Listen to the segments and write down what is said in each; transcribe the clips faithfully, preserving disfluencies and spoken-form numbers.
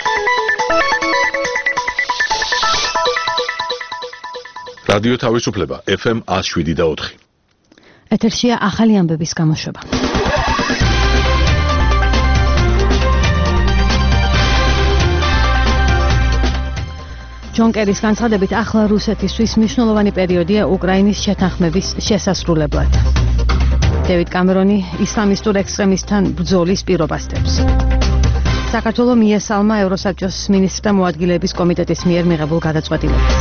რადიო თავისუფლება ეფ ემ one oh seven და four. ეთერშია ახალი ამბების გამოშვება. ჯონ კერის განცხადებით ახლა რუსეთისთვის მნიშვნელოვანი პერიოდია უკრაინის შეთანხმების შესასრულებლად. დევიდ კამერონი ისლამისტურ ექსტრემისტთან ბრძოლის პირობას დებს. საქართველოს მიესალმა ევროსაბჭოს მინისტრთა მოადგილეების კომიტეტის მიერ მიღებულ გადაწყვეტილებას.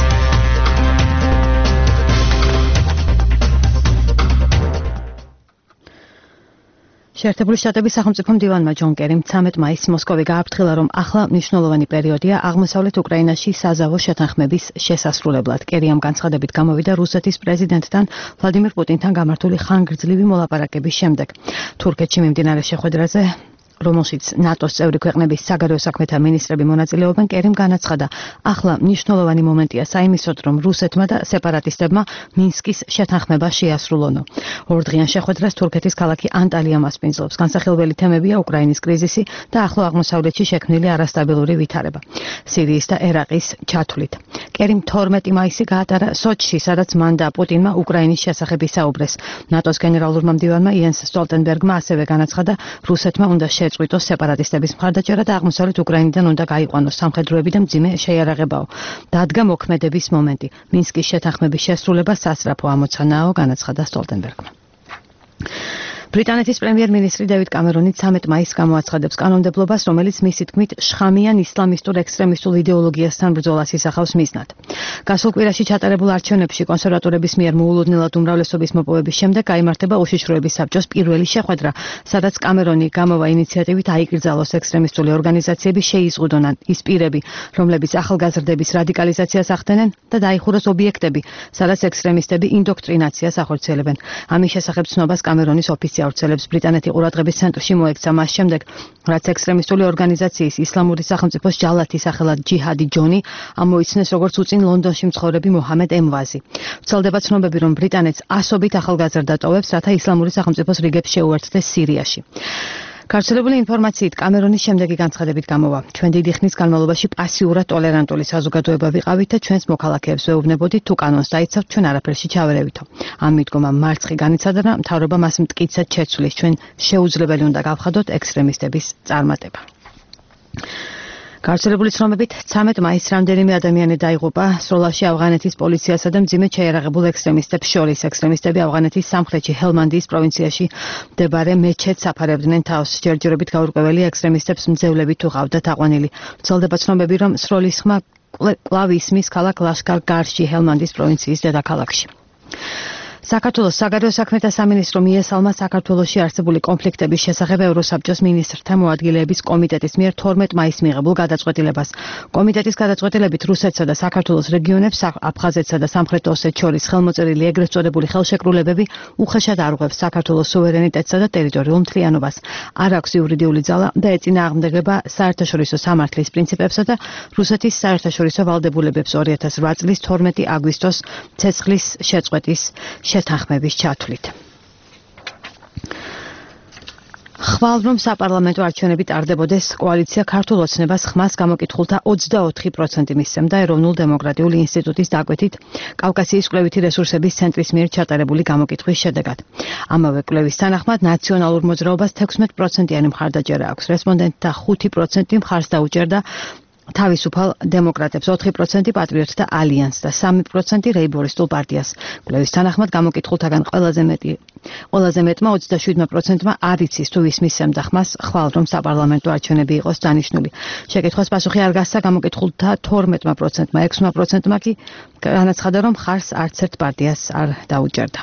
შეერთებული შტატების სახელმწიფო მდივანმა ჯონ კერიმ ცამეტ მაისს მოსკოვი გააფრთხილა, რომ ახლა მნიშვნელოვანი პერიოდია აღმოსავლეთ უკრაინაში საზავო შეთანხმების შესასრულებლად. კერი ამ განცხადებით გამოვიდა რუსეთის პრეზიდენტთან ვლადიმირ პუტინთან გამართული ხანგრძლივი მოლაპარაკების შემდეგ. თურქეთში მიმდინარე შეხვედრაზე, რომელშიც ნატოს წევრი ქვეყნების საგარეო საქმეთა მინისტრები მონაწილეობენ, კერიმ განაცხადა, ახლა მნიშვნელოვანი მომენტია საიმისოდ, რომ რუსეთმა და სეპარატისტებმა მინსკის შეთანხმება შეასრულონო. ორდღიან შეხვედრას თურქეთის ქალაქი ანტალია მასპინძლობს. განსახილველი თემებია უკრაინის კრიზისი და ახლო აღმოსავლეთში შექმნილი არასტაბილური ვითარება, სირიის და ერაყის ჩათვლით. კერიმ თორმეტი მაისი გაატარა სოჩში, სადაც მან და პუტინმა უკრაინის შესახებ ისაუბრეს. ნატოს გენერალურმა მდივანმა იენს სტოლტენბერგმა ასევე განაცხადა, რუსეთმა უნდა შეწყვიტოს სეპარატისტების მხარდაჭერა და აღმოსავლეთ უკრაინიდან უნდა გაიყვანოს სამხედროები და მძიმე შეიარაღებაო. დადგა მოქმედების მომენტი. მინსკის შეთანხმების შესრულება სასწრაფო ამოცანაა, განაცხადა სტოლტენბერგმა. ბრიტანეთის პრემიერ-მინისტრი დევიდ კამერონი ცამეტ მაისს გამოაცხადებს კანონმდებლობას, რომელიც მისი თქმით შხამიან ისლამისტურ ექსტრემისტულ იდეოლოგიასთან ბრძოლას ისახავს მიზნად. გასულ კვირაში ჩატარებულ არჩევნებში კონსერვატორების მიერ მოულოდნელად უმრავლესობის მოპოვების შემდეგ გაიმართება უშიშროების საბჭოს პირველი შეხვედრა, სადაც კამერონი გამოვა ინიციატივით აიკრძალოს ექსტრემისტული ორგანიზაციები, შეიზღუდონ ის პირები, რომლებიც ახალგაზრდების რადიკალიზაციას ახდენენ და დაიხუროს ობიექტები, სადაც ექსტრემისტები ინდოქტრინაციას ახორციელებენ. ამის შესახებ ცნობას კამერონის ოფისი ავრცელებს. ბრიტანეთი ყურადღების ცენტრში მოექცა მას შემდეგ, რაც ექსტრემისტული ორგანიზაციის ისლამური სახელმწიფოს ჯალათი სახელად ჯიჰადი ჯონი ამოიცნეს როგორც უწინ ლონდონში მცხოვრები მოჰამედ ემვაზი. ვრცელდება ცნობები, რომ ბრიტანეთს ასობით ახალგაზრდა ტოვებს, რათა ისლამური სახელმწიფოს რიგებს შეუერთდეს სირიაში. გავრცელებული ინფორმაციით კამერონის შემდეგი განცხადებით გამოვა. ჩვენ დიდი ხნის განმავლობაში პასიურად ტოლერანტული საზოგადოება ვიყავით და ჩვენს მოქალაქეებს ვეუბნებოდით, თუ კანონს დაიცავთ, ჩვენ არაფერში ჩავერევითო. ამ მიდგომა მარცხი განიცადა და მთავრობა მას მტკიცედ შეცვლის. ჩვენ შეუძლებელი უნდა გავხადოთ ექსტრემისტების წარმატება. გავრცელებული ცნობებით ცამეტ მაისს რამდენიმე ადამიანი დაიღუპა სროლაში ავღანეთის პოლიციასა და მძიმედ შეიარაღებულ ექსტრემისტებს შორის. ექსტრემისტები ავღანეთის სამხრეთში ჰელმანდიის პროვინციაში მდებარე მეჩეთს აფარებდნენ თავს. ჯერჯერობით გაურკვეველი ექსტრემისტებს მძევლებით უყავდათ აყვანილი. ვრცელდება ცნობები, რომ სროლის ხმა კვლავ ისმის ქალაქ ლაშკარ-გარში, ჰელმანდის პროვინციის დედაქალაქში. საქართველოს საგარეო საქმეთა სამინისტრო მიესალმა საქართველოში არსებული კონფლიქტების შესახებ ევროსაბჭოს მინისტრთა მოადგილეების კომიტეტის მიერ თორმეტ მაისს მიღებულ გადაწყვეტილებას. კომიტეტის გადაწყვეტილებით რუსეთსა და საქართველოს რეგიონებს, აფხაზეთსა და სამხრეთ ოსეთს შორის ხელმოწერილი ეგრეთ წოდებული ხელშეკრულებები უხეშად არღვევს საქართველოს სუვერენიტეტსა და ტერიტორიულ მთლიანობას. არ აქვს იურიდიული ძალა და ეწინააღმდეგება საერთაშორისო სამართლის პრინციპებსა და რუსეთის საერთაშორისო ვალდებულებებს ორი ათას რვა წლის თორმეტი აგვისტოს ცეცხლის შეწყვეტის შეთანხმების ჩათვლით. ხვალ რომ საპარლამენტო არჩევნები ტარდებოდეს, კოალიცია ქართულ ოცნებას ხმას გამოკითხულთა ოცდაოთხი პროცენტი მისცემდა ეროვნულ დემოკრატიული ინსტიტუტის დაკვეთით კავკასიის კვლევითი რესურსების ცენტრის მიერ ჩატარებული გამოკითხვის შედეგად. ამავე კვლევის თანახმად ნაციონალურ მოძრაობას თექვსმეტ პროცენტიანი მხარდაჭერა აქვს. რესპონდენტთა ხუთი პროცენტი მხარს დაუჭერდა თავისუფალ დემოკრატებს, ოთხი პროცენტი პატრიოტთა ალიანსს და სამი პროცენტი რეიბორისტულ პარტიას. კვლევის თანახმად გამოკითხულთაგან ყველაზე მეტი ყველაზე მეტმა ოცდაშვიდმა პროცენტმა არ იცის თუ ვის მისცემდა ხმას ხვალ რომ საპარლამენტო არჩევნები იყოს დანიშნული. შეკითხვას პასუხი არ გასცა გამოკითხულთა თორმეტმა პროცენტმა, ექვსმა პროცენტმა კი განაცხადა, რომ ხარს არც ერთ პარტიას არ დაუჭერდა.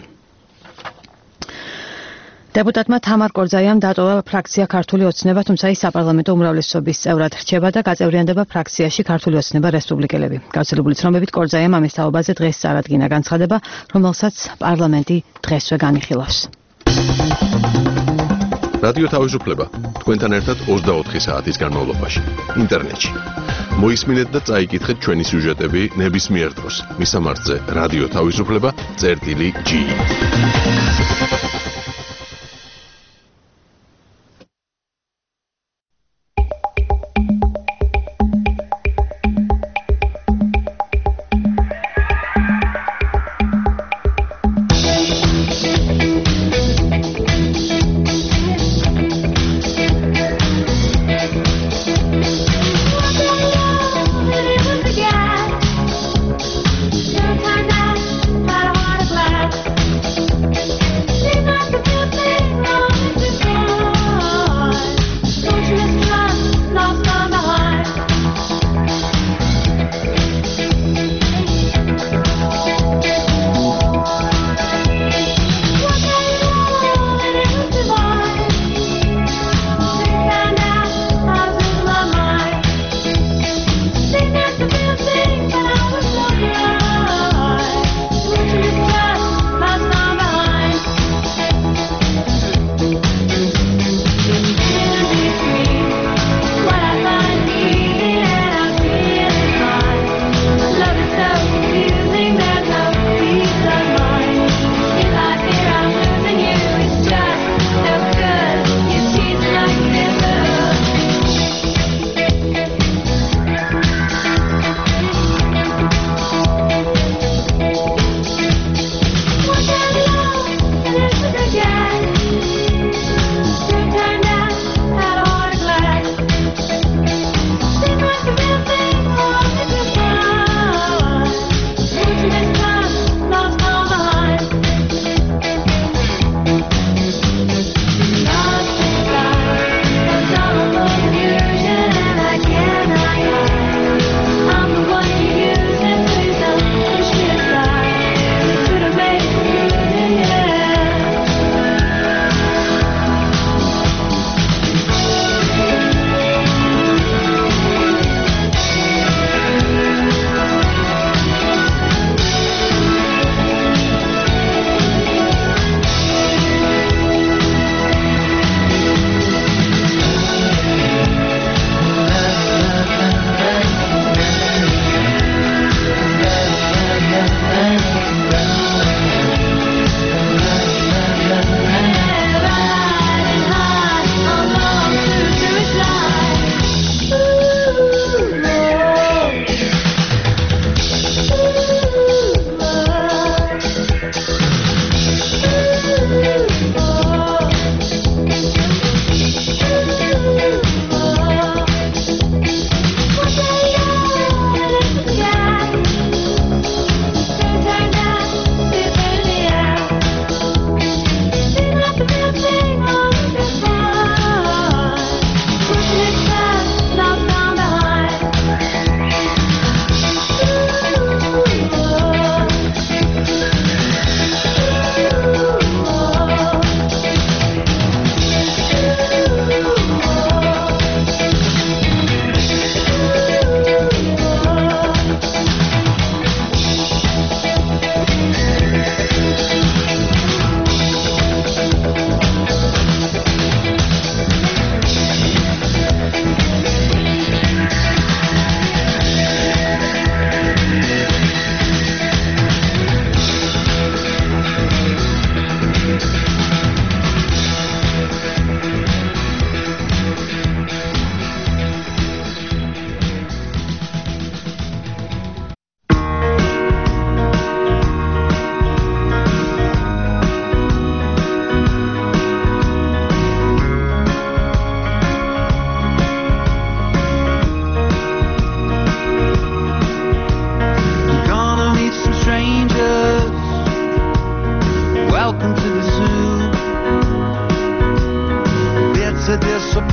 დეპუტატმა თამარ კორძაიამ დატოვა ფრაქცია ქართული ოცნება, თუმცა ის საპარლამენტო უმრავლესობის წევრად რჩება და გაწევრიანდება ფრაქციაში ქართული ოცნება რესპუბლიკელები. გავრცელებული ცნობებით კორძაიამ ამის თაობაზე დღეს წარადგინა განცხადება, რომელსაც პარლამენტი დღესვე განიხილავს. რადიო თავისუფლება თქვენთან ერთად ოცდაოთხი საათის განმავლობაში ინტერნეტში. მოისმინეთ და წაიკითხეთ ჩვენი სიუჟეტები ნებისმიერ დროს. მისამართზე რადიო თავისუფლება წერტილი ჯი.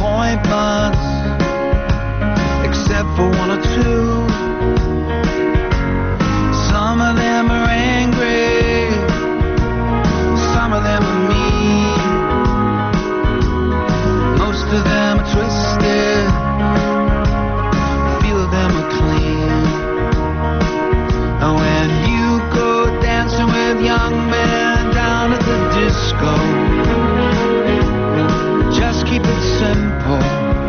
appointments, except for one or two. Some of them are angry, some of them are mean, most of them are twisted, few of them are clean. And when you go dancing with young men down at the disco, just keep it simple.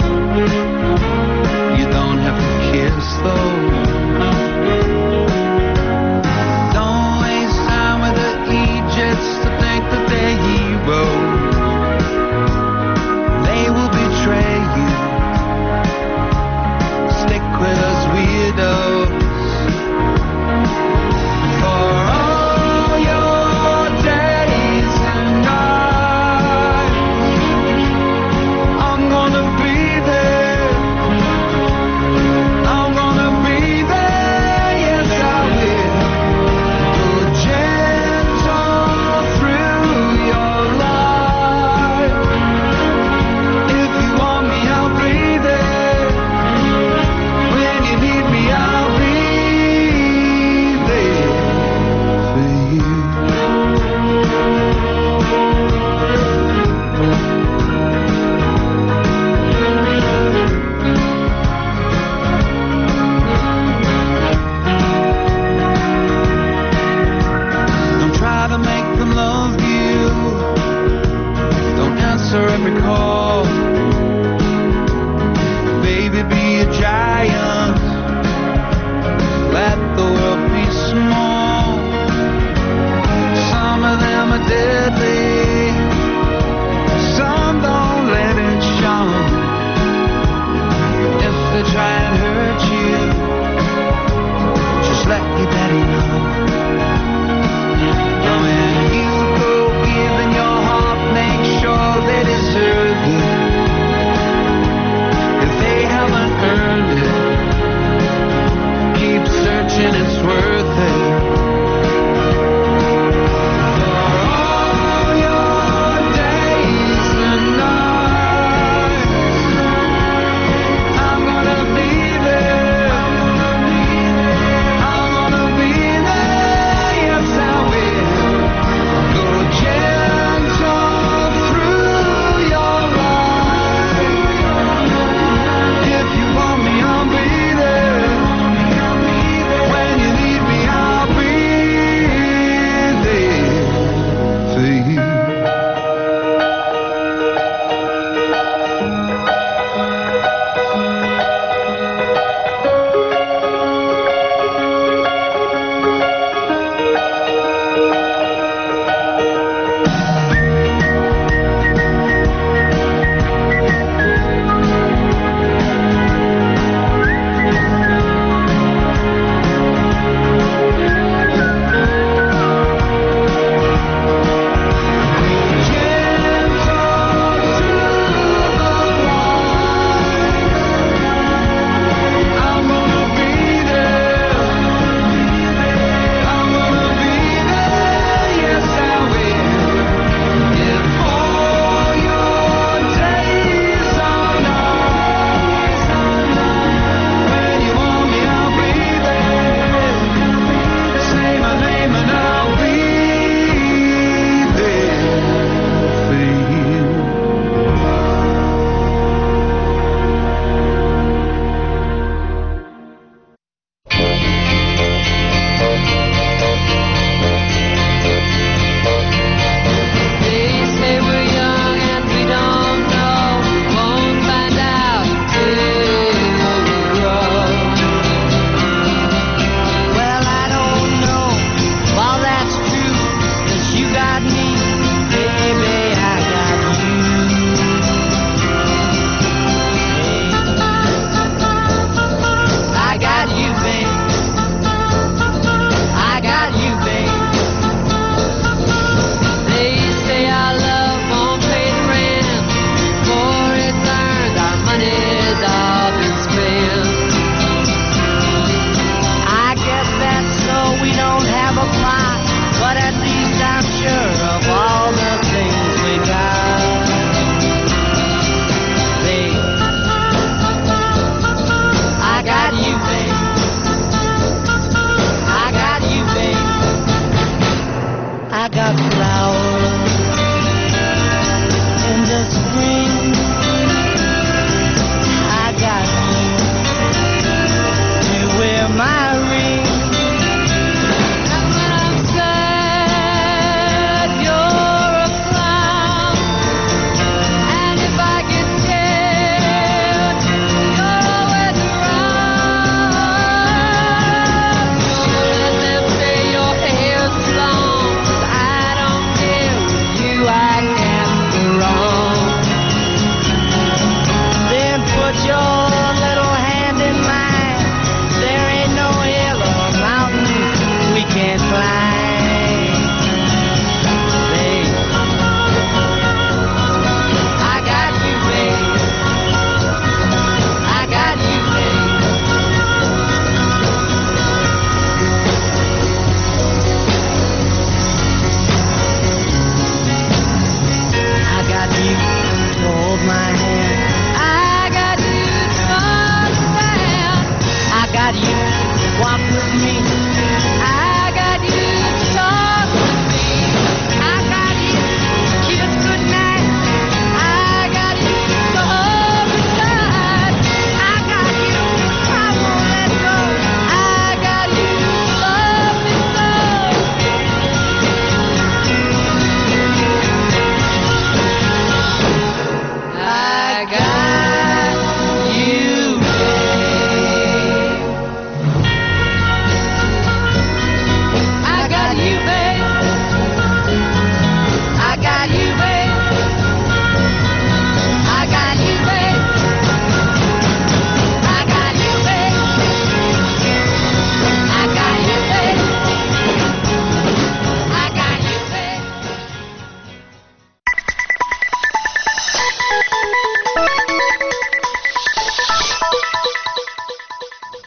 You don't have to kiss though. Don't waste time with the Egypts to think that they're heroes. They will betray you. Stick with us weirdos. For all your days and nights,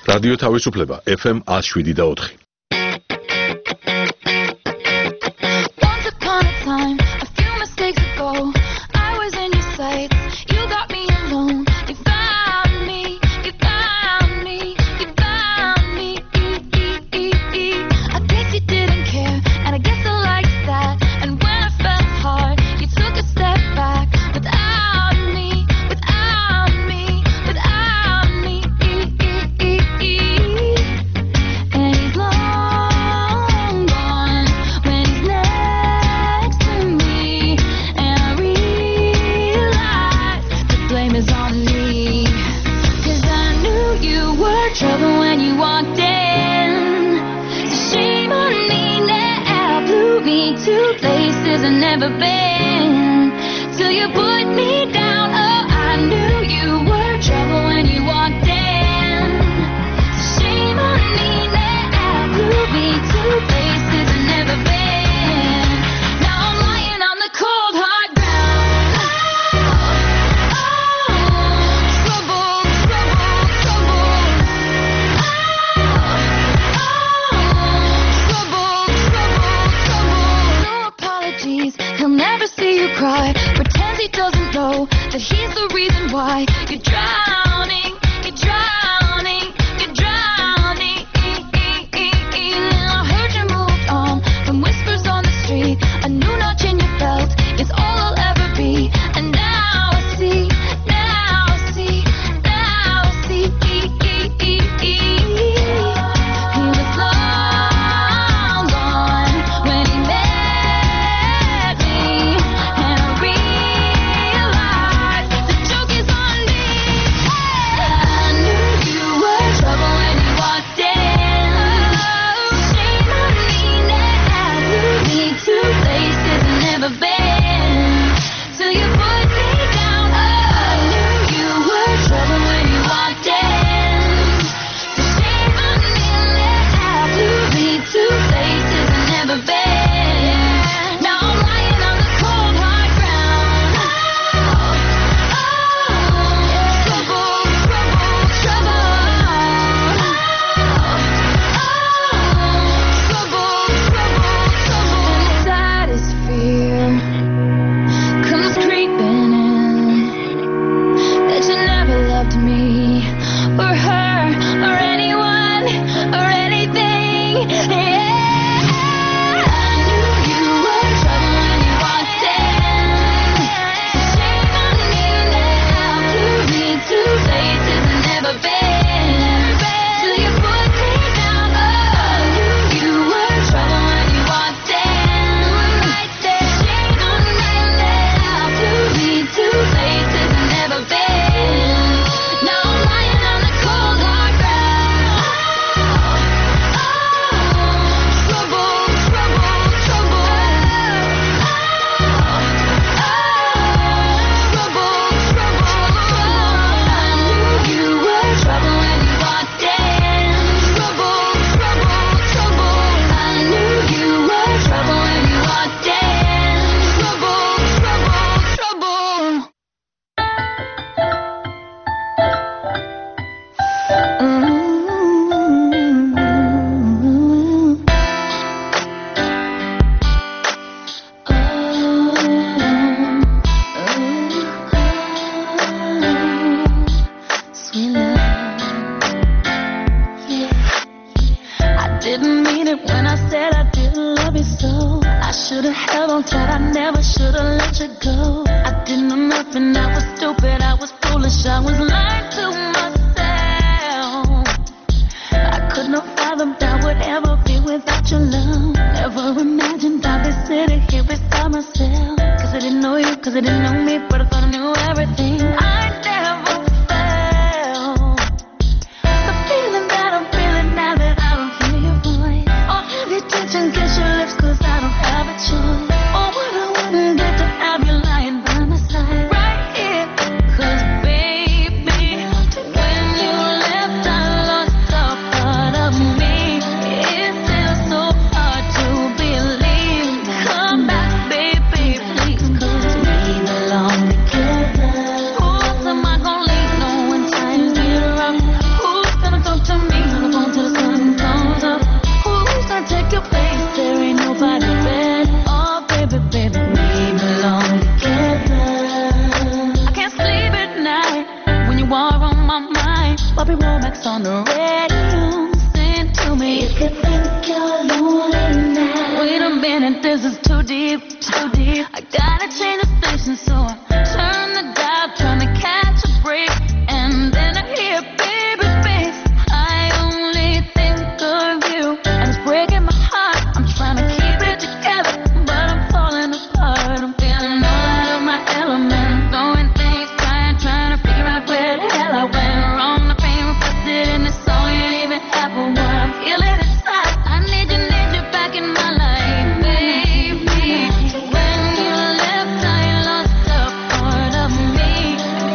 რადიო თავისუფლება F M one oh seven და four. Once upon a time, a few mistakes ago, I was in your sights. You got me alone. You found me. You found me. You found me. I guess you didn't care, and I guess I liked that. And when I felt hard, you took a step back. Without me, without me, without me. And he's long gone when he's next to me. And I realize the blame is on me. 'Cause I knew you were trouble when you walked in. So shame on me now, blew me to places I've never been. Till you put me down, oh, I knew you were trouble when you walked in. So shame on me now, blew me to places I've never been. Now I'm lying on the cold hard ground. Oh, trouble, trouble, trouble. Trouble, trouble, trouble. No apologies, he'll never see you cry. Pretends he doesn't know that he's the reason why you're drowning, you're drowning, you're drowning. I heard you moved on from whispers on the street. A new notch in your belt is all I'll ever be. And now I see, now I see, now I see. He was long gone when he met me. And I realized the joke is on me. I knew you were trouble when you walked in. Shame on me now, blew me to places I've never been. Till you put me down, oh, I knew you were trouble when you walked in. So shame on me now, blew me to places I've never been. Now I'm lying on the cold hard ground. Trouble, trouble, trouble. Trouble, trouble, trouble. And the saddest fear comes creeping in, that you never loved me or her or anyone or anything. Yeah, I knew you were trouble when you walked in. So shame on me now, blew me to places I've never been. Till you put me down, oh, I knew you were trouble when you walked in. Right there, shame on me now, blew me to places I've never been. Now I'm lying on the cold hard ground. Trouble, trouble, trouble. Trouble, trouble. I knew you were trouble when you walked in. Trouble, trouble, trouble. I knew you were trouble when you walked in. Trouble, trouble, trouble. Sweet love, yeah. I didn't mean it when I said I didn't love you so. I should've held on tight, I never should've let you go. I didn't know nothing, I was stupid, I was foolish, I was lying to myself. I could not fathom that would ever be without your love. Never imagined I'd be sitting here beside myself. Cause I didn't know you, cause I didn't know me, but I thought I knew everything. I never felt the feeling that I'm feeling now that I don't hear your voice. Or have you touching, kiss your lips, cause I don't have a choice. Or what I wanna my mind. Bobby Womack's on the radio. Sing to me. You could think you're lonely now. Wait a minute, this is too deep, too deep. I gotta change the station, so I turn the dial, trying to catch a break. And then I hear baby face. I only think of you, and it's breaking my heart. I'm trying to keep it together, but I'm falling apart. I'm feeling all out of my element, throwing things, trying, trying to figure out where the hell I went wrong. The pain reflected in this song ain't even half of what I'm feeling inside. I need you, need you back in my life, baby. When you left, I lost a part of me.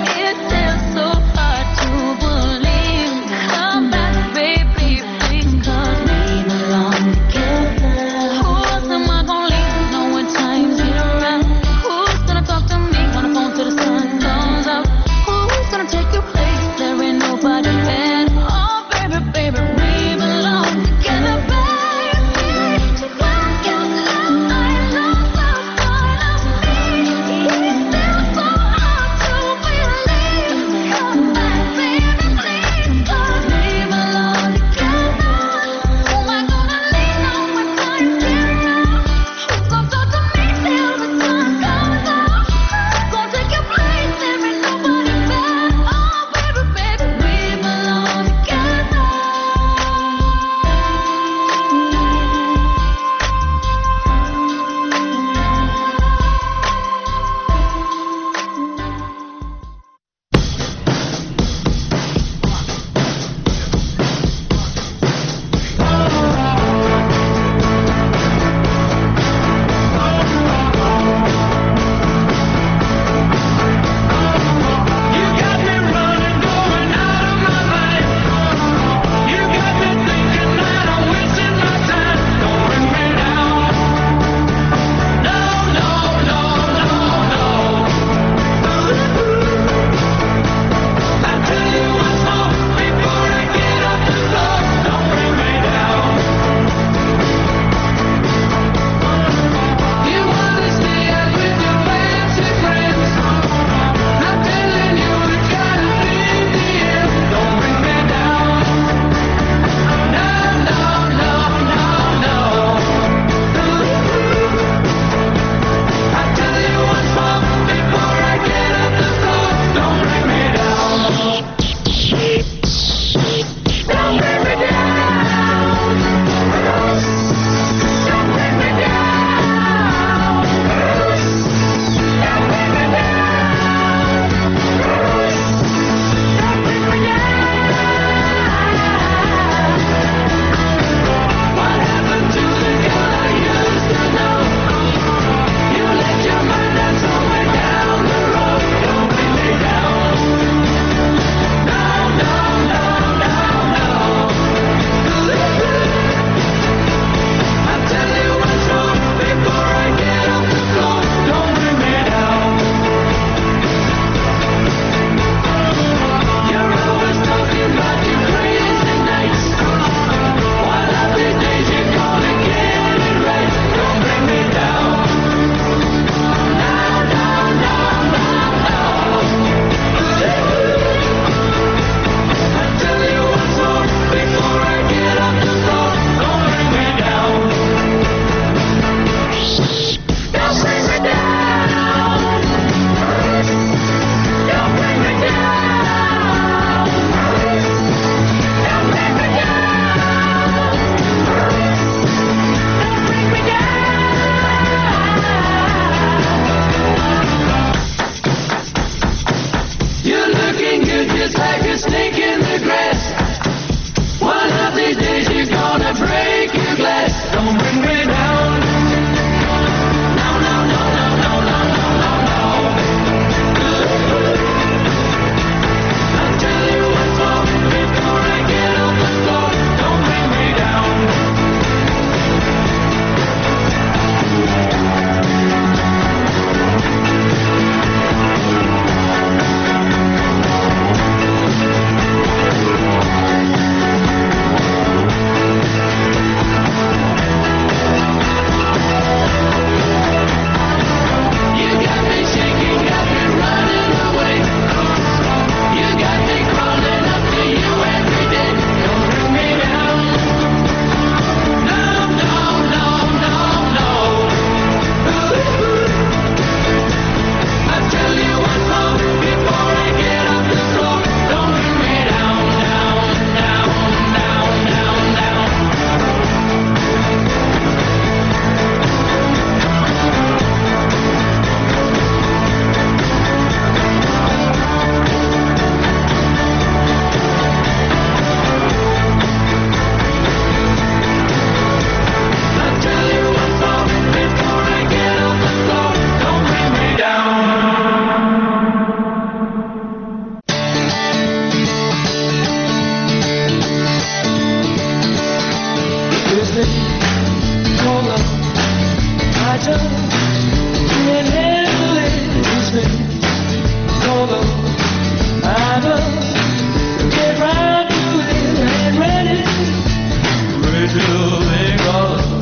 Rachel, they call her.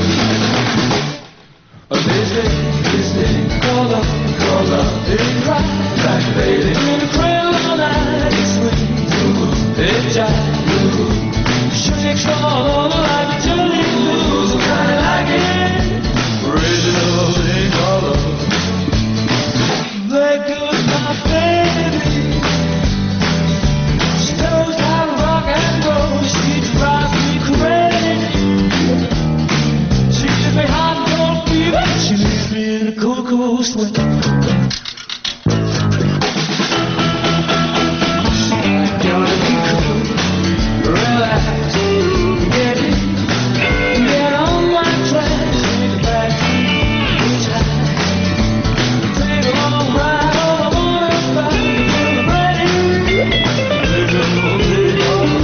This day, this day, call her, call her. They cry like a baby in a cradle all night. It swings, it jives, shakes all over like a jelly blues. I kinda like it. Rachel, they call her. There goes my baby. She knows how to rock and roll. She drives me crazy. She gives me hot and cold fever. She leaves me in a cool, cool sweat. Gotta be cool, relax, get it, get on my track, take it back, reach high, take a long ride on the morning ride, till I'm ready, little bit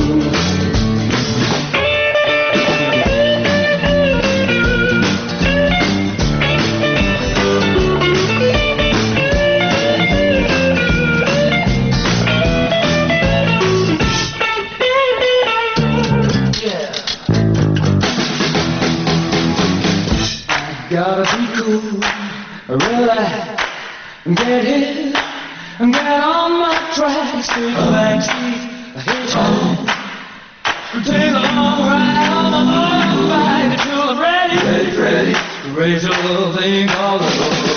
gotta be cool, relax, get hit, get on my tracks, take a backseat, hitchhike, take a long ride on my motorbike until I'm ready, ready, ready, Rachel, they call her.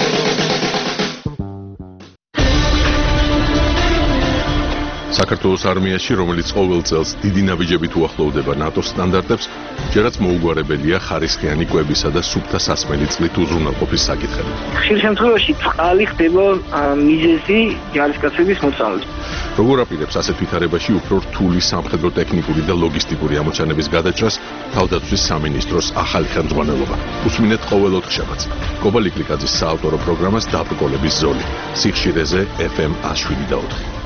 საქართველოს არმიაში, რომელიც ყოველ წელს დიდი ნაბიჯებით უახლოვდება ნატოს სტანდარტებს, ჯერაც მოუგვარებელია ხარისხიანი კვებისა და სუფთა სასმელი წყლით უზრუნველყოფის საკითხები. ხშირ შემთხვევაში წყალი ხდება მიზეზი ჯარისკაცების მოწამვლის. როგორ აპირებს ასეთ ვითარებაში უფრო რთული სამხედრო ტექნიკური და ლოგისტიკური ამოჩანების გადაჭრას თავდაცვის სამინისტროს ახალი ხელმძღვანელობა? უსმინეთ ყოველ ოთხშაბათს. კობა ლიკლიკაძის საავტორო პროგრამას დაბრკოლების ზოლი. სიხშირეზე ეფ ემ ათს შვიდი და ოთხი.